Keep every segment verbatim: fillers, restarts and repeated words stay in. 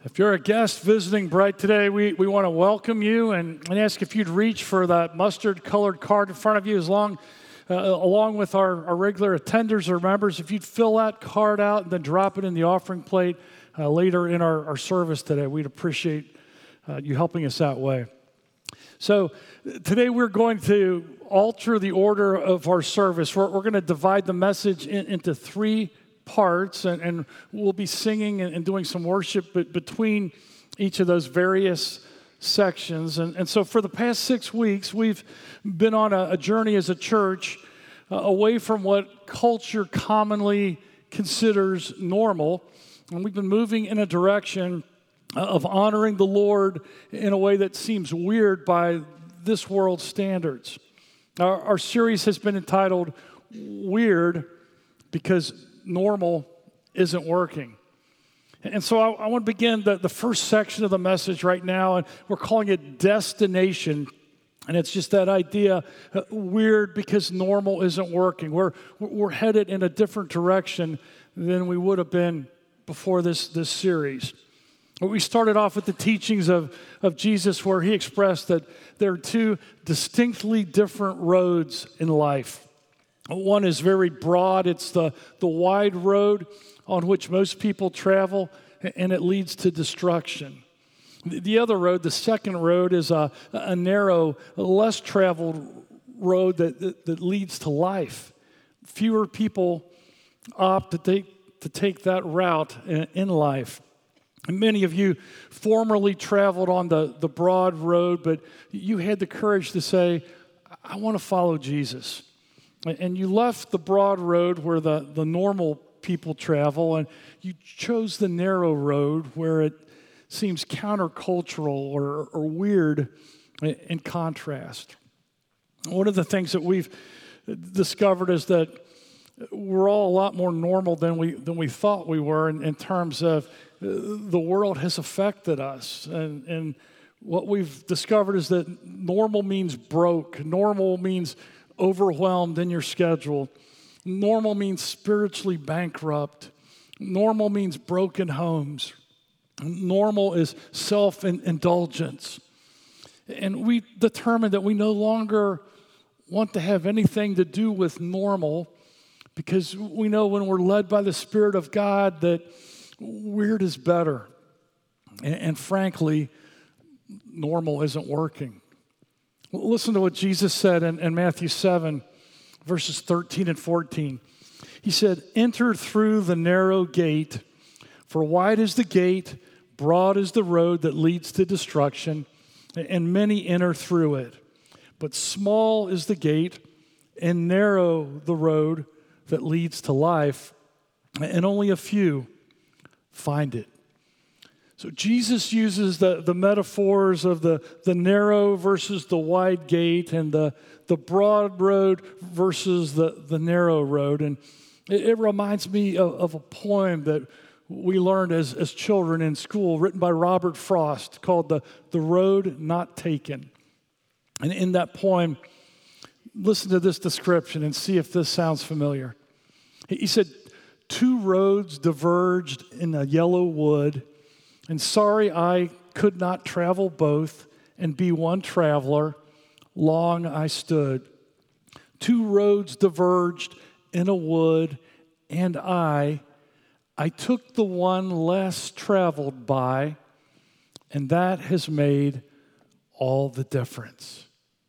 If you're a guest visiting Bright today, we, we want to welcome you and, and ask if you'd reach for that mustard-colored card in front of you as long, uh, along with our, our regular attenders or members. If you'd fill that card out and then drop it in the offering plate uh, later in our, our service today, we'd appreciate uh, you helping us that way. So today we're going to alter the order of our service. We're, we're going to divide the message in, into three parts, and, and we'll be singing and, and doing some worship but between each of those various sections. And, and so for the past six weeks, we've been on a, a journey as a church uh, away from what culture commonly considers normal, and we've been moving in a direction of honoring the Lord in a way that seems weird by this world's standards. Our, our series has been entitled Weird because normal isn't working. And so I, I want to begin the, the first section of the message right now, and we're calling it Destination. And it's just that idea, uh, weird because normal isn't working. We're, we're headed in a different direction than we would have been before this, this series. We started off with the teachings of, of Jesus where he expressed that there are two distinctly different roads in life. One is very broad. It's the, the wide road on which most people travel, and it leads to destruction. The other road, the second road, is a, a narrow, less traveled road that, that, that leads to life. Fewer people opt to take, to take that route in, in life. And many of you formerly traveled on the, the broad road, but you had the courage to say, I want to follow Jesus. And you left the broad road where the, the normal people travel, and you chose the narrow road where it seems countercultural or, or weird in contrast. One of the things that we've discovered is that we're all a lot more normal than we than we thought we were in, in terms of the world has affected us. And, and what we've discovered is that normal means broke. Normal means overwhelmed in your schedule. Normal means spiritually bankrupt. Normal means broken homes. Normal is self-indulgence. And we determined that we no longer want to have anything to do with normal because we know when we're led by the Spirit of God that weird is better. And, and frankly, normal isn't working. Listen to what Jesus said in, in Matthew seven, verses thirteen and fourteen. He said, "Enter through the narrow gate, for wide is the gate, broad is the road that leads to destruction, and many enter through it. But small is the gate, and narrow the road that leads to life, and only a few find it." So Jesus uses the, the metaphors of the, the narrow versus the wide gate and the, the broad road versus the, the narrow road. And it, it reminds me of, of a poem that we learned as, as children in school, written by Robert Frost, called The, the Road Not Taken. And in that poem, listen to this description and see if this sounds familiar. He said, "Two roads diverged in a yellow wood, and sorry I could not travel both and be one traveler. Long I stood. Two roads diverged in a wood, and I, I took the one less traveled by, and that has made all the difference."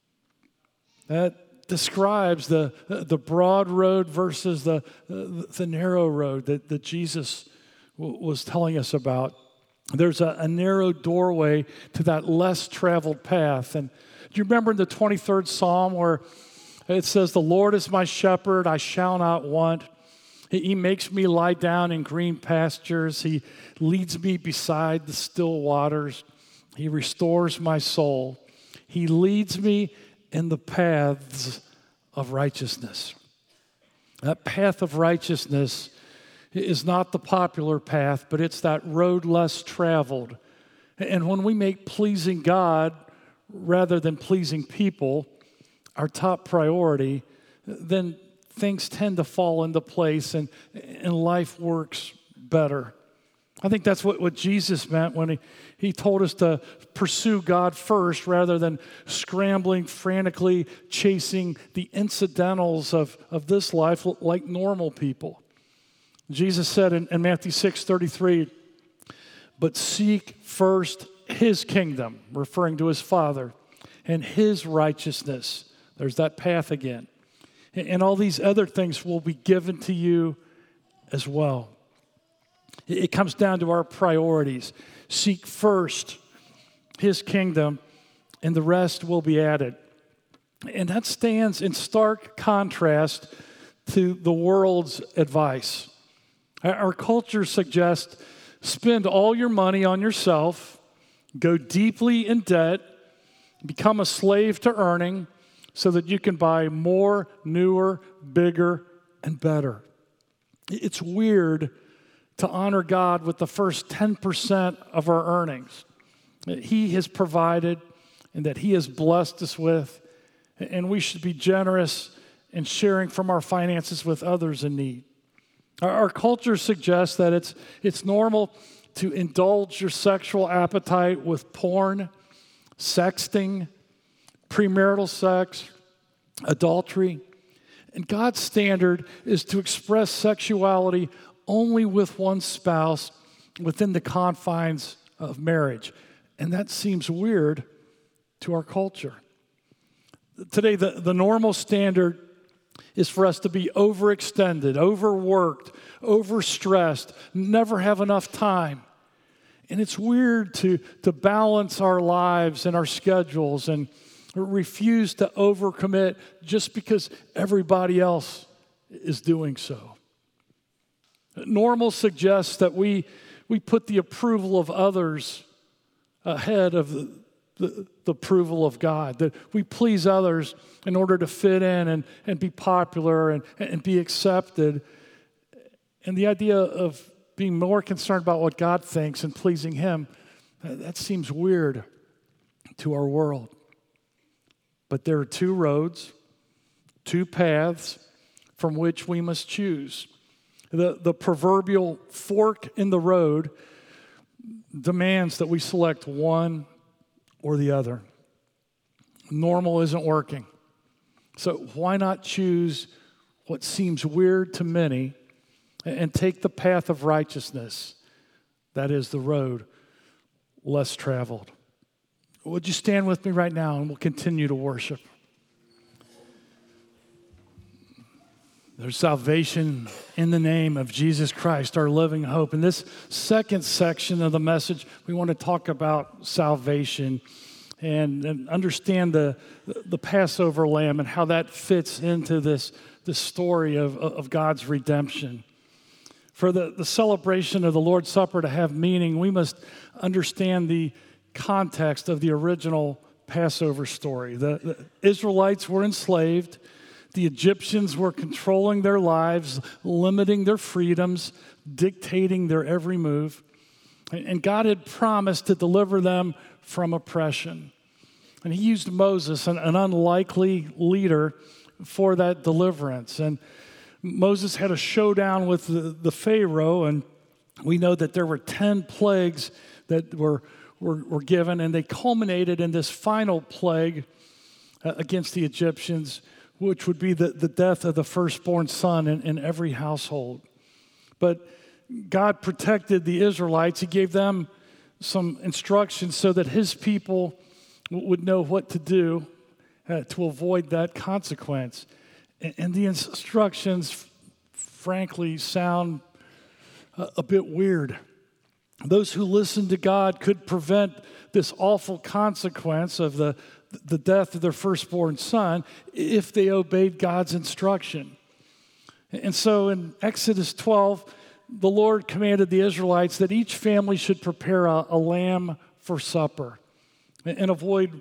That describes the, the broad road versus the, the narrow road that, that Jesus w- was telling us about. There's a, a narrow doorway to that less traveled path. And do you remember in the twenty-third Psalm where it says, "The Lord is my shepherd, I shall not want. He, he makes me lie down in green pastures. He leads me beside the still waters. He restores my soul. He leads me in the paths of righteousness." That path of righteousness is not the popular path, but it's that road less traveled. And when we make pleasing God rather than pleasing people our top priority, then things tend to fall into place and, and life works better. I think that's what, what Jesus meant when he, he told us to pursue God first rather than scrambling, frantically chasing the incidentals of, of this life like normal people. Jesus said in, in Matthew six thirty-three, but seek first his kingdom, referring to his Father, and his righteousness. There's that path again. And, and all these other things will be given to you as well. It comes down to our priorities. Seek first his kingdom, and the rest will be added. And that stands in stark contrast to the world's advice. Our culture suggests spend all your money on yourself, go deeply in debt, become a slave to earning so that you can buy more, newer, bigger, and better. It's weird to honor God with the first ten percent of our earnings that he has provided and that he has blessed us with, and we should be generous in sharing from our finances with others in need. Our, our culture suggests that it's, it's normal to indulge your sexual appetite with porn, sexting, premarital sex, adultery. And God's standard is to express sexuality only with one spouse within the confines of marriage. And that seems weird to our culture. Today, the, the normal standard is for us to be overextended, overworked, overstressed, never have enough time. And it's weird to, to balance our lives and our schedules and refuse to overcommit just because everybody else is doing so. Normal suggests that we, we put the approval of others ahead of the, the, the approval of God, that we please others in order to fit in and, and be popular and, and be accepted. And the idea of being more concerned about what God thinks and pleasing him, that seems weird to our world. But there are two roads, two paths from which we must choose. The, the proverbial fork in the road demands that we select one or the other. Normal isn't working. So why not choose what seems weird to many and take the path of righteousness? That is the road less traveled. Would you stand with me right now and we'll continue to worship? There's salvation in the name of Jesus Christ, our living hope. In this second section of the message, we want to talk about salvation and, and understand the, the Passover lamb and how that fits into this, this story of, of God's redemption. For the, the celebration of the Lord's Supper to have meaning, we must understand the context of the original Passover story. The, the Israelites were enslaved. The Egyptians were controlling their lives, limiting their freedoms, dictating their every move. And God had promised to deliver them from oppression. And he used Moses, an, an unlikely leader, for that deliverance. And Moses had a showdown with the, the Pharaoh, and we know that there were ten plagues that were, were, were given, and they culminated in this final plague uh, against the Egyptians, which would be the, the death of the firstborn son in, in every household. But God protected the Israelites. He gave them some instructions so that his people w- would know what to do uh, to avoid that consequence. And, and the instructions, f- frankly, sound a, a bit weird. Those who listened to God could prevent this awful consequence of the the death of their firstborn son if they obeyed God's instruction. And so in Exodus twelve, the Lord commanded the Israelites that each family should prepare a, a lamb for supper and avoid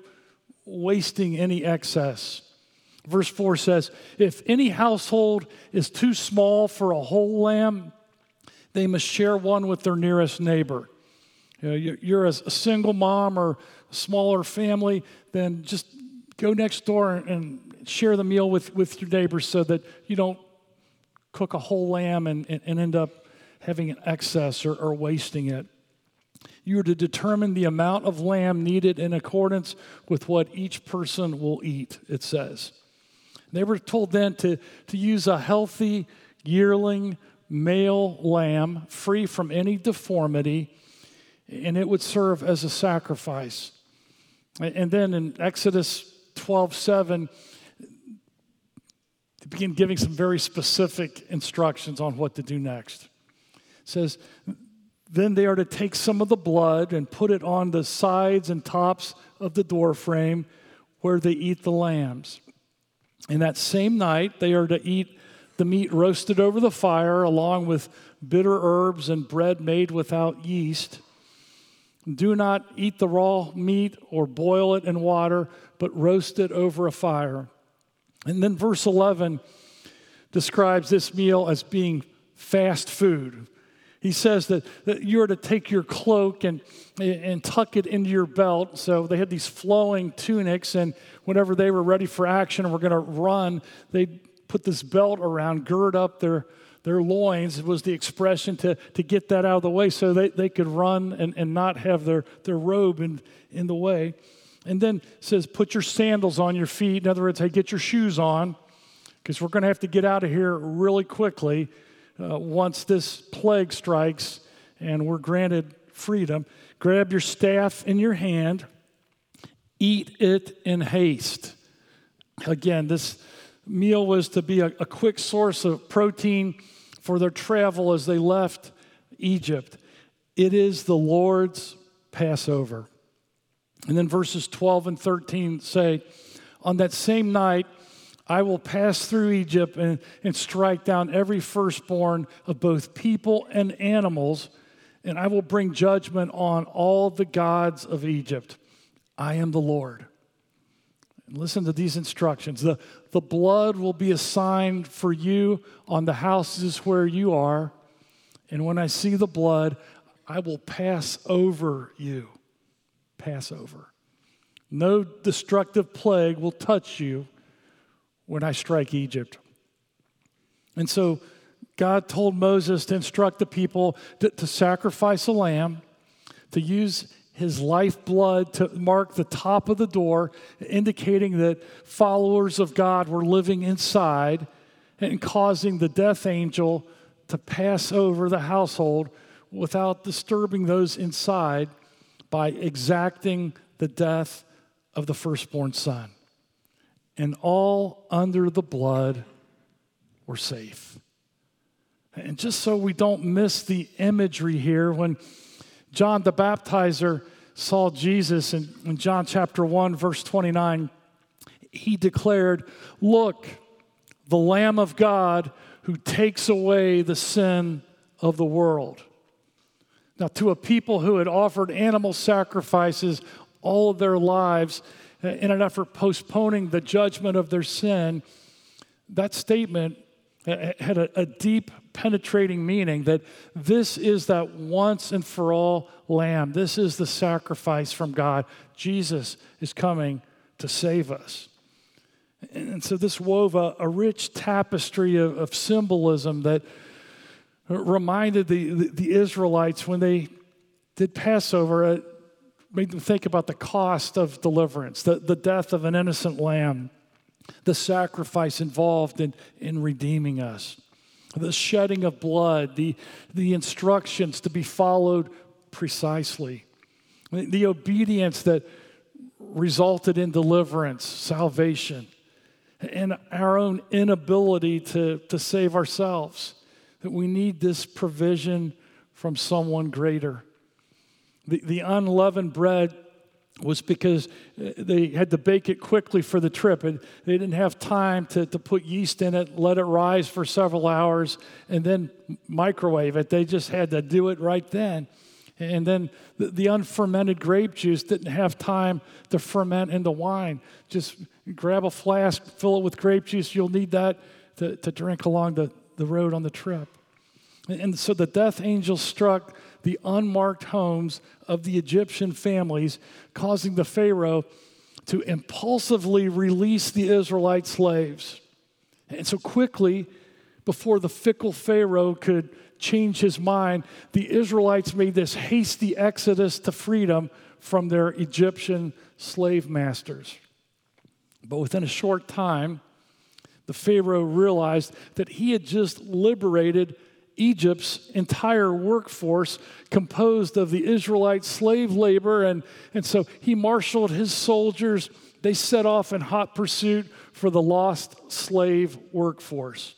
wasting any excess. Verse four says, if any household is too small for a whole lamb, they must share one with their nearest neighbor. You know, you're, you're a single mom or a smaller family, then just go next door and share the meal with, with your neighbors so that you don't cook a whole lamb and, and, and end up having an excess or, or wasting it. You are to determine the amount of lamb needed in accordance with what each person will eat, it says. They were told then to, to use a healthy yearling male lamb, free from any deformity, and it would serve as a sacrifice. And then in Exodus twelve seven, they begin giving some very specific instructions on what to do next. It says, then they are to take some of the blood and put it on the sides and tops of the door frame where they eat the lambs. And that same night, they are to eat the meat roasted over the fire along with bitter herbs and bread made without yeast. Do not eat the raw meat or boil it in water, but roast it over a fire. And then verse eleven describes this meal as being fast food. He says that, that you're to take your cloak and, and tuck it into your belt. So they had these flowing tunics, and whenever they were ready for action and were going to run, they'd put this belt around, gird up their, their loins. It was the expression to, to get that out of the way so they, they could run and, and not have their, their robe in, in the way. And then it says, put your sandals on your feet. In other words, hey, get your shoes on, because we're going to have to get out of here really quickly. Uh, once this plague strikes and we're granted freedom, grab your staff in your hand, eat it in haste. Again, this meal was to be a, a quick source of protein for their travel as they left Egypt. It is the Lord's Passover. And then verses twelve and thirteen say, on that same night, I will pass through Egypt and, and strike down every firstborn of both people and animals, and I will bring judgment on all the gods of Egypt. I am the Lord. And listen to these instructions. The, the blood will be assigned for you on the houses where you are, and when I see the blood, I will pass over you. Pass over. No destructive plague will touch you when I strike Egypt. And so God told Moses to instruct the people to, to sacrifice a lamb, to use his lifeblood to mark the top of the door, indicating that followers of God were living inside and causing the death angel to pass over the household without disturbing those inside by exacting the death of the firstborn son. And all under the blood were safe. And just so we don't miss the imagery here, when John the Baptizer saw Jesus in, in John chapter one, verse twenty-nine, he declared, look, the Lamb of God who takes away the sin of the world. Now, to a people who had offered animal sacrifices all of their lives in an effort postponing the judgment of their sin, that statement had a, a deep penetrating meaning that this is that once and for all lamb. This is the sacrifice from God. Jesus is coming to save us. And so this wove a, a rich tapestry of, of symbolism that reminded the, the, the Israelites when they did Passover, uh, made them think about the cost of deliverance, the, the death of an innocent lamb, the sacrifice involved in, in redeeming us, the shedding of blood, the, the instructions to be followed precisely, the, the obedience that resulted in deliverance, salvation, and our own inability to, to save ourselves, that we need this provision from someone greater. The, the unleavened bread was because they had to bake it quickly for the trip. And they didn't have time to, to put yeast in it, let it rise for several hours, and then microwave it. They just had to do it right then. And then the, the unfermented grape juice didn't have time to ferment into wine. Just grab a flask, fill it with grape juice. You'll need that to, to drink along the, the road on the trip. And, and so the death angel struck the unmarked homes of the Egyptian families, causing the Pharaoh to impulsively release the Israelite slaves. And so quickly, before the fickle Pharaoh could change his mind, the Israelites made this hasty exodus to freedom from their Egyptian slave masters. But within a short time, the Pharaoh realized that he had just liberated Egypt's entire workforce composed of the Israelite slave labor, and, and so he marshaled his soldiers. They set off in hot pursuit for the lost slave workforce.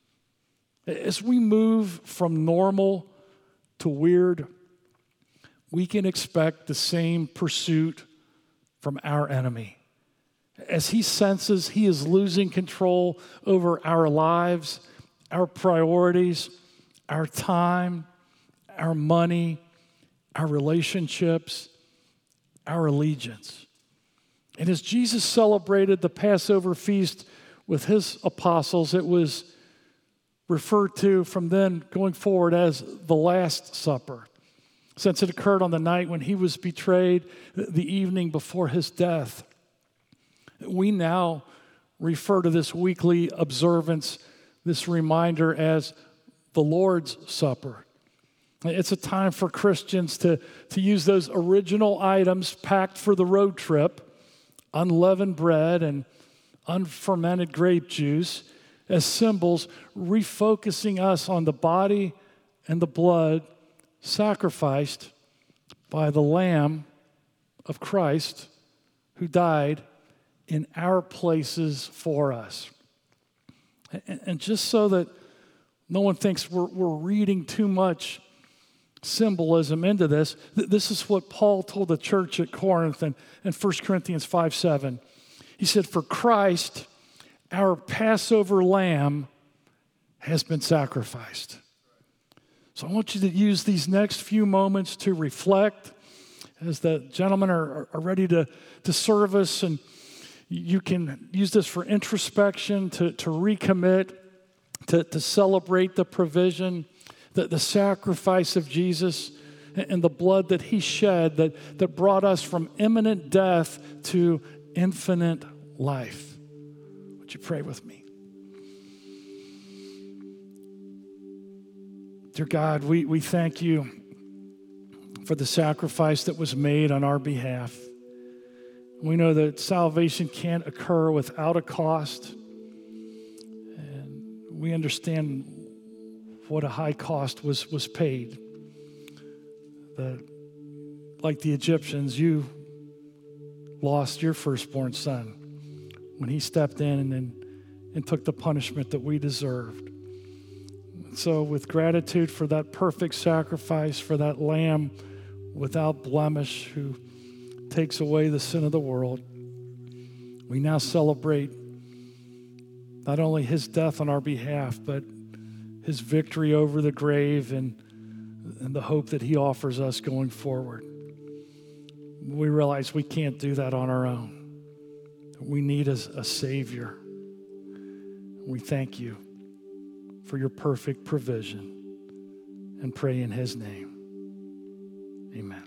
As we move from normal to weird, we can expect the same pursuit from our enemy. As he senses he is losing control over our lives, our priorities, our time, our money, our relationships, our allegiance. And as Jesus celebrated the Passover feast with his apostles, it was referred to from then going forward as the Last Supper, since it occurred on the night when he was betrayed, the evening before his death. We now refer to this weekly observance, this reminder, as the Lord's Supper. It's a time for Christians to, to use those original items packed for the road trip, unleavened bread and unfermented grape juice, as symbols, refocusing us on the body and the blood sacrificed by the Lamb of Christ who died in our places for us. And, and just so that no one thinks we're, we're reading too much symbolism into this, th- this is what Paul told the church at Corinth in, in First Corinthians five seven. He said, "For Christ, our Passover lamb, has been sacrificed." So I want you to use these next few moments to reflect as the gentlemen are, are ready to, to serve us, and you can use this for introspection, to, to recommit, to, to celebrate the provision, the, the sacrifice of Jesus, and the blood that he shed that, that brought us from imminent death to infinite life. Would you pray with me? Dear God, we, we thank you for the sacrifice that was made on our behalf. We know that salvation can't occur without a cost. And we understand what a high cost was, was paid. That, like the Egyptians, you lost your firstborn son when he stepped in and, and, and took the punishment that we deserved. So with gratitude for that perfect sacrifice, for that lamb without blemish who takes away the sin of the world, we now celebrate not only his death on our behalf, but his victory over the grave and, and the hope that he offers us going forward. We realize we can't do that on our own. We need a, a Savior. We thank you for your perfect provision and pray in his name. Amen.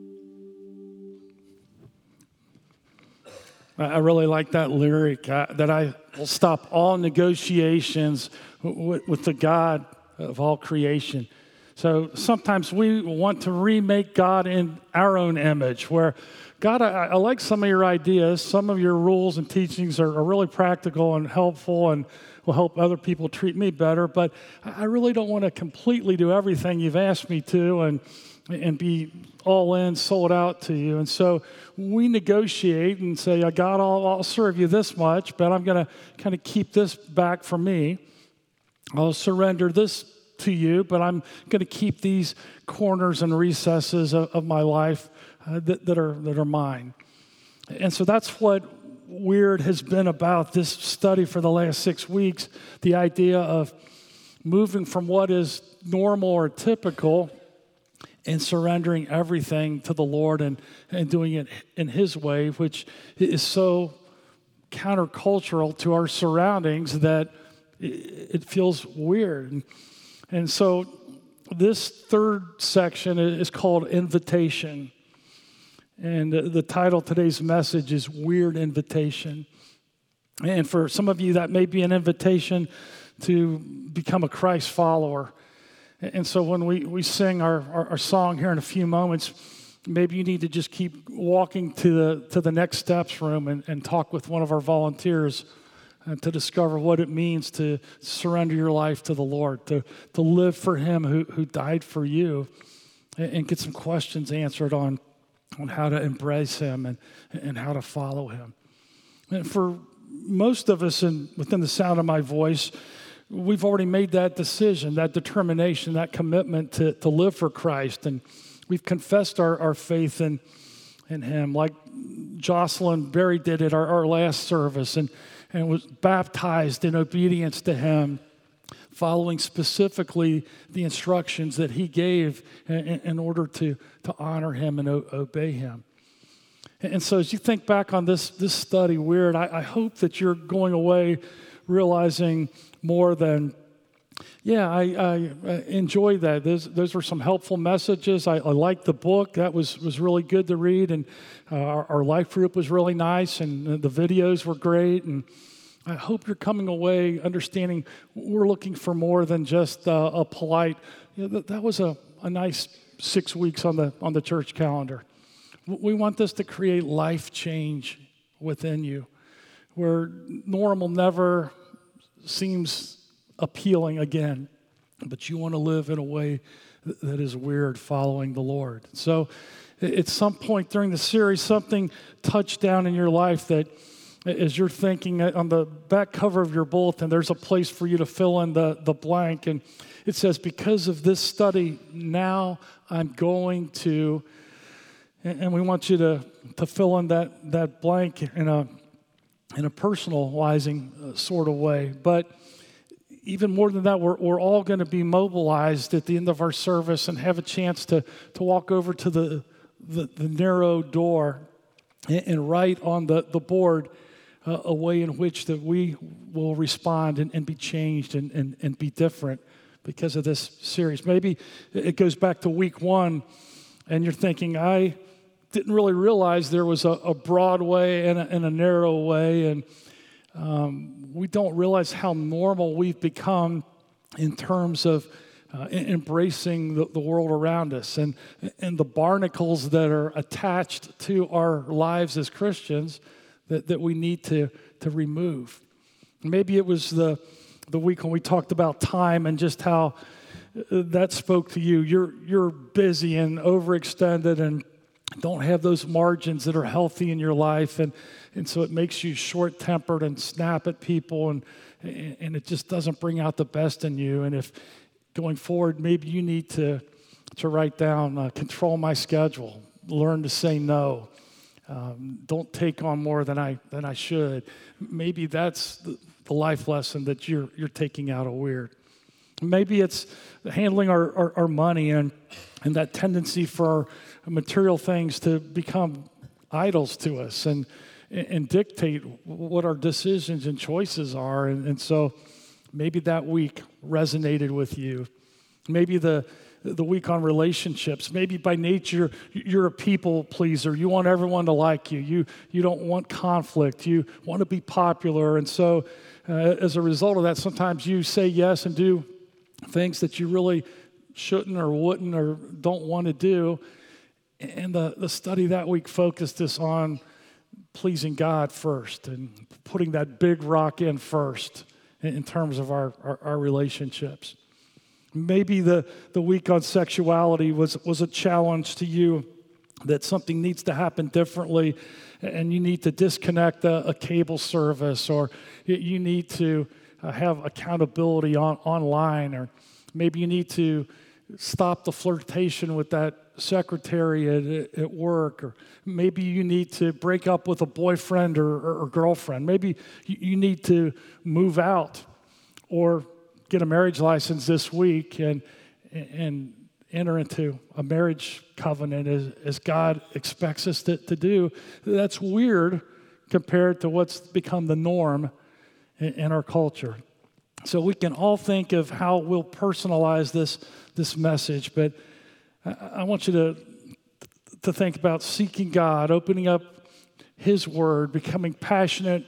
I really like that lyric, uh, that I will stop all negotiations w- with the God of all creation. So sometimes we want to remake God in our own image, where, God, I, I like some of your ideas. Some of your rules and teachings are, are really practical and helpful and will help other people treat me better, but I really don't want to completely do everything you've asked me to and and be all in, sold out to you. And so we negotiate and say, God, I'll, I'll serve you this much, but I'm going to kind of keep this back for me. I'll surrender this to you, but I'm going to keep these corners and recesses of, of my life uh, that, that are that are mine. And so that's what Weird has been about this study for the last six weeks, the idea of moving from what is normal or typical and surrendering everything to the Lord and, and doing it in his way, which is so countercultural to our surroundings that it, it feels weird. And, and so this third section is called Invitation. And the title of today's message is Weird Invitation. And for some of you, that may be an invitation to become a Christ follower. And so when we, we sing our, our, our song here in a few moments, maybe you need to just keep walking to the to the next steps room and, and talk with one of our volunteers and to discover what it means to surrender your life to the Lord, to, to live for Him who, who died for you, and, and get some questions answered on, on how to embrace Him and, and how to follow Him. And for most of us in, within the sound of my voice, we've already made that decision, that determination, that commitment to, to live for Christ. And we've confessed our, our faith in, in Him, like Jocelyn Berry did at our, our last service, and, and was baptized in obedience to Him, following specifically the instructions that He gave in, in order to, to honor Him and o- obey Him. And so as you think back on this, this study, Weird, I, I hope that you're going away realizing more than, yeah, I, I, I enjoyed that. Those, those were some helpful messages. I, I liked the book. That was, was really good to read. And uh, our, our life group was really nice, and the videos were great. And I hope you're coming away understanding we're looking for more than just uh, a polite, you know, that, that was a, a nice six weeks on the on the church calendar. We want this to create life change within you, where normal never seems appealing again, but you want to live in a way that is weird, following the Lord. So at some point during the series, something touched down in your life that as you're thinking on the back cover of your bulletin, there's a place for you to fill in the, the blank. And it says, because of this study, now I'm going to, and we want you to, to fill in that, that blank in a in a personalizing uh, sort of way. But even more than that, we're, we're all going to be mobilized at the end of our service and have a chance to, to walk over to the, the, the narrow door and, and write on the, the board uh, a way in which that we will respond and, and be changed and, and, and be different because of this series. Maybe it goes back to week one and you're thinking, I didn't really realize there was a, a broad way and a, and a narrow way, and um, we don't realize how normal we've become in terms of uh, embracing the, the world around us and, and the barnacles that are attached to our lives as Christians that, that we need to, to remove. Maybe it was the, the week when we talked about time and just how that spoke to you. You're, you're busy and overextended and don't have those margins that are healthy in your life, and, and so it makes you short-tempered and snap at people, and, and it just doesn't bring out the best in you. And if going forward, maybe you need to, to write down, uh, control my schedule, learn to say no, um, don't take on more than I than I should. Maybe that's the, the life lesson that you're you're taking out of Weird. Maybe it's handling our, our, our money and, and that tendency for our material things to become idols to us and and dictate what our decisions and choices are. And, and so maybe that week resonated with you. Maybe the the week on relationships. Maybe by nature you're a people pleaser. You want everyone to like you. You you don't want conflict. You want to be popular. And so uh, as a result of that, sometimes you say yes and do things that you really shouldn't or wouldn't or don't want to do. And the, the study that week focused us on pleasing God first and putting that big rock in first in, in terms of our, our, our relationships. Maybe the, the week on sexuality was, was a challenge to you, that something needs to happen differently and you need to disconnect a, a cable service, or you need to uh, have accountability on, online, or maybe you need to stop the flirtation with that secretary at, at work, or maybe you need to break up with a boyfriend or, or, or girlfriend. Maybe you, you need to move out or get a marriage license this week and and enter into a marriage covenant as, as God expects us to, to do. That's weird compared to what's become the norm in, in our culture. So we can all think of how we'll personalize this, this message, but I, I want you to, to think about seeking God, opening up His Word, becoming passionate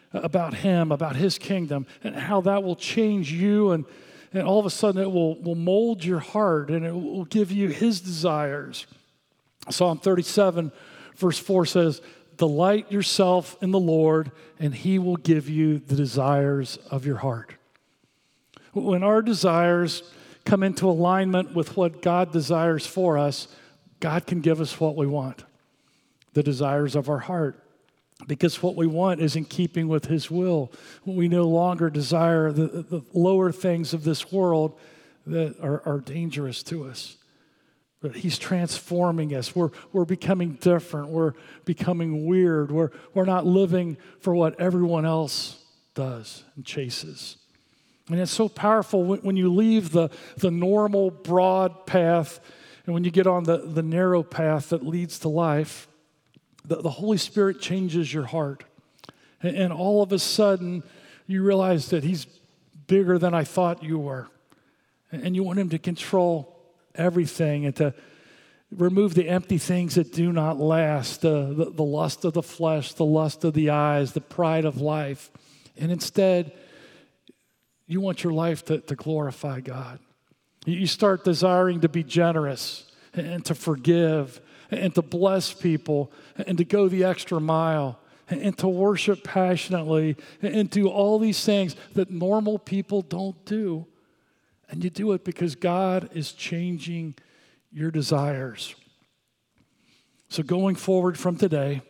about him, about his kingdom, and how that will change you, and, and all of a sudden it will, will mold your heart, and it will give you his desires. Psalm thirty-seven, verse four says, delight yourself in the Lord, and he will give you the desires of your heart. When our desires come into alignment with what God desires for us, God can give us what we want, the desires of our heart, because what we want is in keeping with his will. We no longer desire the, the lower things of this world that are, are dangerous to us. But he's transforming us. We're, we're becoming different. We're becoming weird. We're, we're not living for what everyone else does and chases. And it's so powerful when, when you leave the, the normal broad path and when you get on the, the narrow path that leads to life, the, the Holy Spirit changes your heart. And, and all of a sudden, you realize that he's bigger than I thought you were. And you want him to control everything and to remove the empty things that do not last, the, the, the lust of the flesh, the lust of the eyes, the pride of life. And instead, you want your life to, to glorify God. You start desiring to be generous and to forgive and to bless people and to go the extra mile and to worship passionately and do all these things that normal people don't do. And you do it because God is changing your desires. So going forward from today,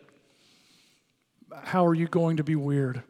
how are you going to be weird?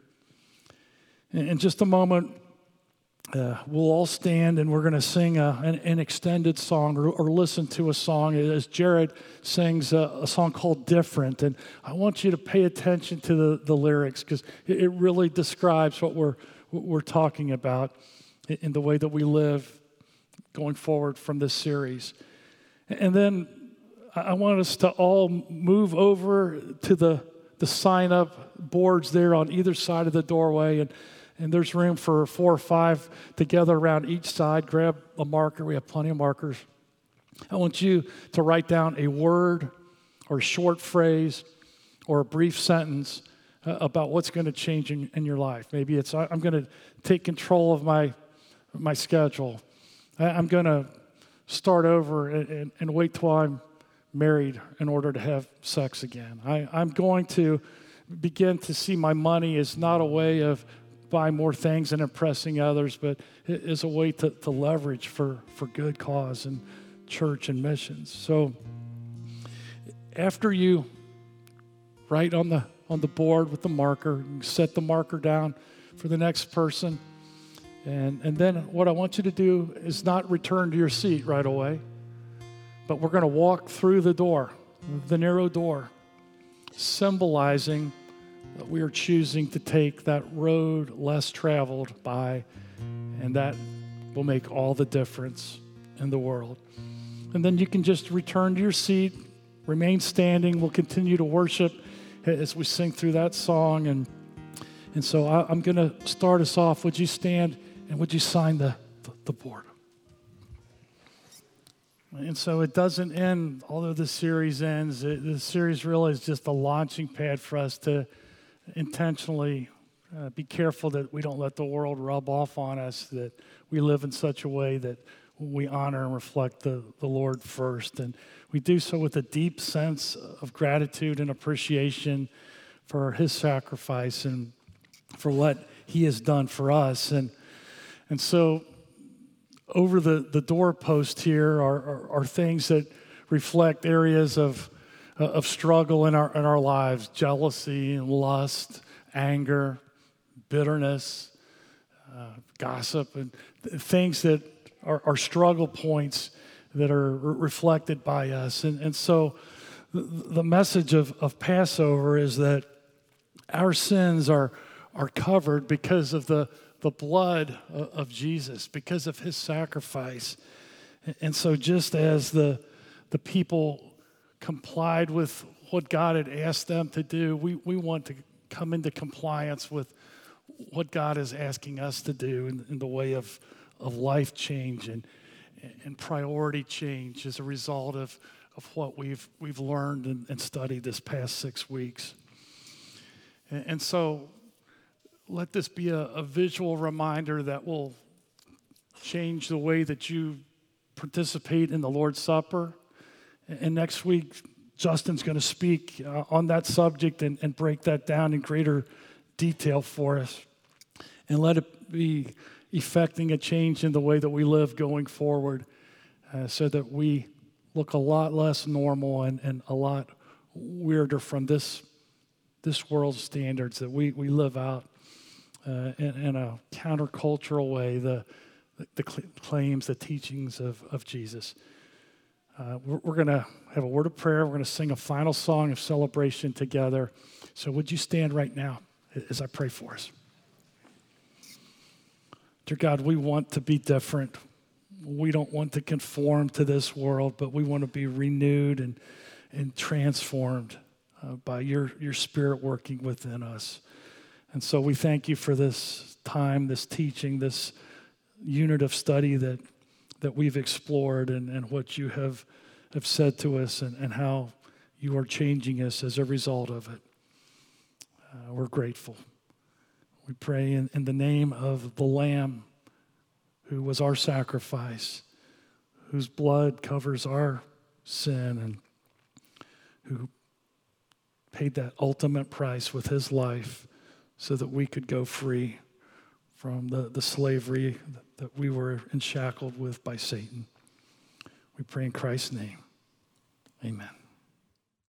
In just a moment, uh, we'll all stand and we're going to sing a, an, an extended song or, or listen to a song as Jared sings a, a song called Different. And I want you to pay attention to the, the lyrics because it, it really describes what we're, what we're talking about in the way that we live going forward from this series. And then I want us to all move over to the, the sign-up boards there on either side of the doorway, and, and there's room for four or five together around each side. Grab a marker. We have plenty of markers. I want you to write down a word or a short phrase or a brief sentence uh, about what's going to change in, in your life. Maybe it's, I'm going to take control of my my schedule. I'm going to start over and, and, and wait till I'm married in order to have sex again. I, I'm going to begin to see my money as not a way of buying more things and impressing others, but as a way to, to leverage for, for good cause and church and missions. So after you write on the on the board with the marker, you set the marker down for the next person. And, and then what I want you to do is not return to your seat right away, but we're going to walk through the door, the narrow door, symbolizing that we are choosing to take that road less traveled by, and that will make all the difference in the world. And then you can just return to your seat, remain standing. We'll continue to worship as we sing through that song. And, and so I, I'm going to start us off. Would you stand? And would you sign the, the board? And so it doesn't end, although the series ends. It, the series really is just a launching pad for us to intentionally uh, be careful that we don't let the world rub off on us, that we live in such a way that we honor and reflect the, the Lord first. And we do so with a deep sense of gratitude and appreciation for his sacrifice and for what he has done for us. And And so over the, the doorpost here are, are, are things that reflect areas of, uh, of struggle in our, in our lives: jealousy and lust, anger, bitterness, uh, gossip, and th- things that are, are struggle points that are re- reflected by us. And, and so the, the message of, of Passover is that our sins are, are covered because of the the blood of Jesus, because of his sacrifice. And so just as the, the people complied with what God had asked them to do, we, we want to come into compliance with what God is asking us to do in, in the way of, of life change and, and priority change as a result of, of what we've, we've learned and, and studied this past six weeks. And, and so let this be a, a visual reminder that will change the way that you participate in the Lord's Supper. And next week, Justin's going to speak uh, on that subject and, and break that down in greater detail for us. And let it be effecting a change in the way that we live going forward uh, so that we look a lot less normal and, and a lot weirder from this, this world's standards, that we, we live out uh, in, in a countercultural way, the, the claims, the teachings of, of Jesus. Uh, we're we're going to have a word of prayer. We're going to sing a final song of celebration together. So would you stand right now as I pray for us? Dear God, we want to be different. We don't want to conform to this world, but we want to be renewed and, and transformed uh, by your, your Spirit working within us. And so we thank you for this time, this teaching, this unit of study that that we've explored and, and what you have, have said to us and, and how you are changing us as a result of it. Uh, we're grateful. We pray in, in the name of the Lamb who was our sacrifice, whose blood covers our sin and who paid that ultimate price with his life so that we could go free from the, the slavery that we were enshackled with by Satan. We pray in Christ's name. Amen.